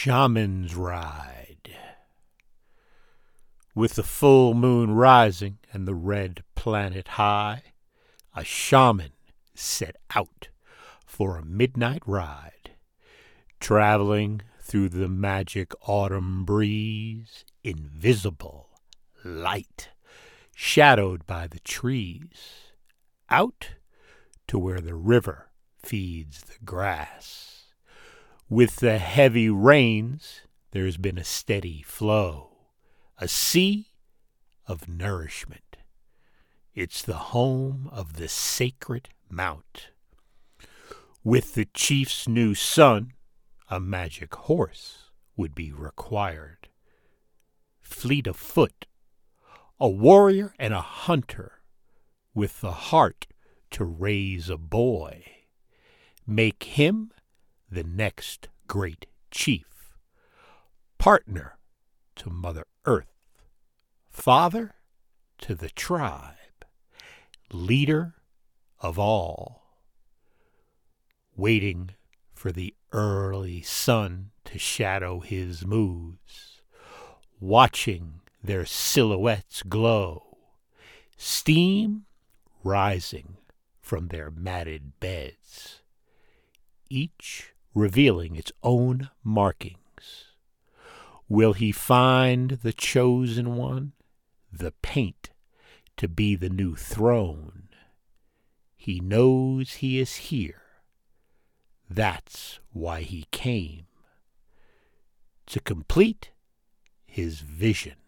Shaman's Ride. With the full moon rising and the red planet high, a shaman set out for a midnight ride, traveling through the magic autumn breeze, invisible, light, shadowed by the trees, out to where the river feeds the grass. With the heavy rains, there's been a steady flow, a sea of nourishment. It's the home of the sacred mount. With the chief's new son, a magic horse would be required. Fleet of foot, a warrior and a hunter, with the heart to raise a boy. Make him the next great chief, partner to Mother Earth, father to the tribe, leader of all. Waiting for the early sun to shadow his moves, watching their silhouettes glow, steam rising from their matted beds, each revealing its own markings. Will he find the chosen one, the paint to be the new throne? He knows he is here. That's why he came, to complete his vision.